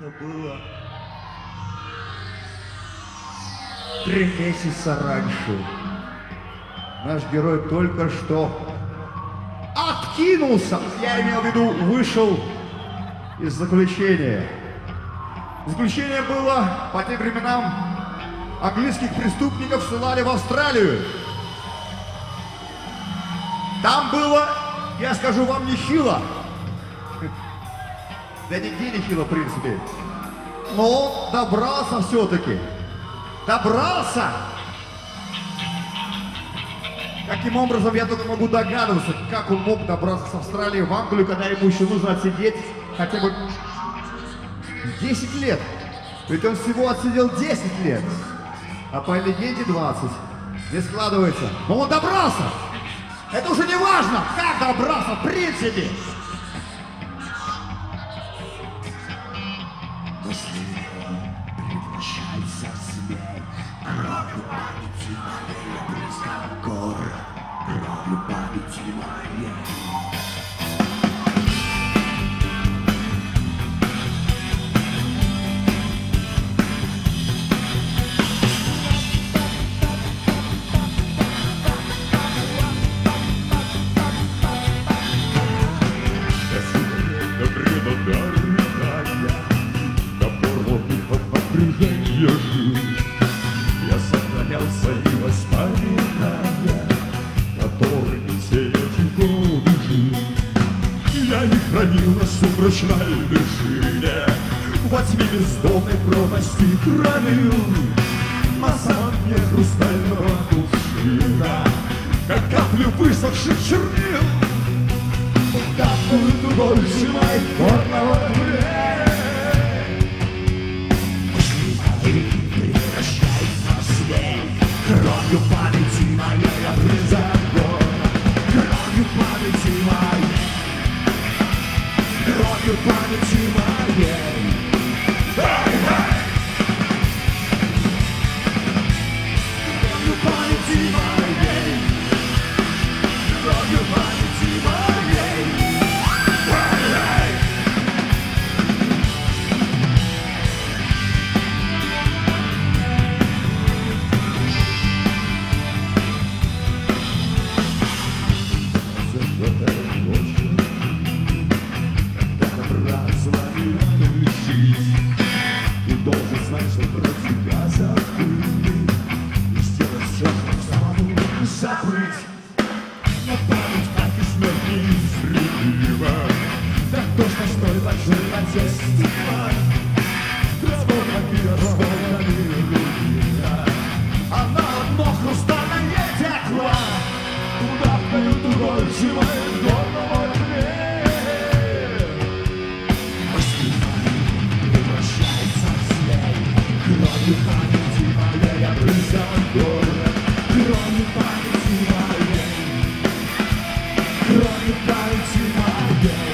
Это было 3 месяца раньше. Наш герой только что откинулся, я имел в виду, вышел из заключения. Заключение было по тем временам, английских преступников ссылали в Австралию. Там было, я скажу вам, нехило. Да нигде нехило, в принципе. Но он добрался все-таки. Добрался! Каким образом, я только могу догадываться, как он мог добраться с Австралии в Англию, когда ему еще нужно отсидеть хотя бы 10 лет. Ведь он всего отсидел 10 лет, а по легенде 20. Не складывается. Но он добрался! Это уже не важно, как добрался в принципе. Превращайся в змей, кровью памяти моей опрыскан город, кровью памяти моей. Я сохранял свои воспоминания, которые все эти годы жил. Я их хранил на сумрачной вершине, во тьме бездонной пропасти хранил на самом дне хрустального кувшина, как капли высохших чернил. Капают больше моих горного времени. Кровью памяти моей обрезан город, кровью памяти моей, кровью памяти моей. Кровью памяти моей, кровью памяти моей. Ты должен знать, что про тебя забыли, и сделать все, чтобы самому забыть. Но память, как и смерть, неизречима. Так точно, что и большой отец стекла. Разбор вампира, разбор вампира. Она одно хрустальное текла. Куда вперед больше моих горного времени. Кровью памяти моей обрезан город, кровью памяти моей, кровью памяти моей.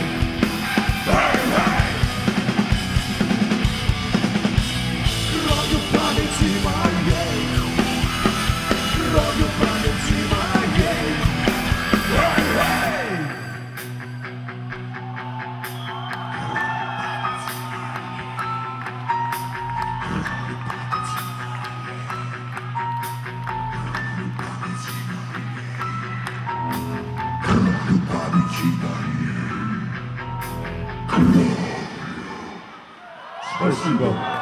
Кровью памяти моей, кровью памяти моей. Спасибо.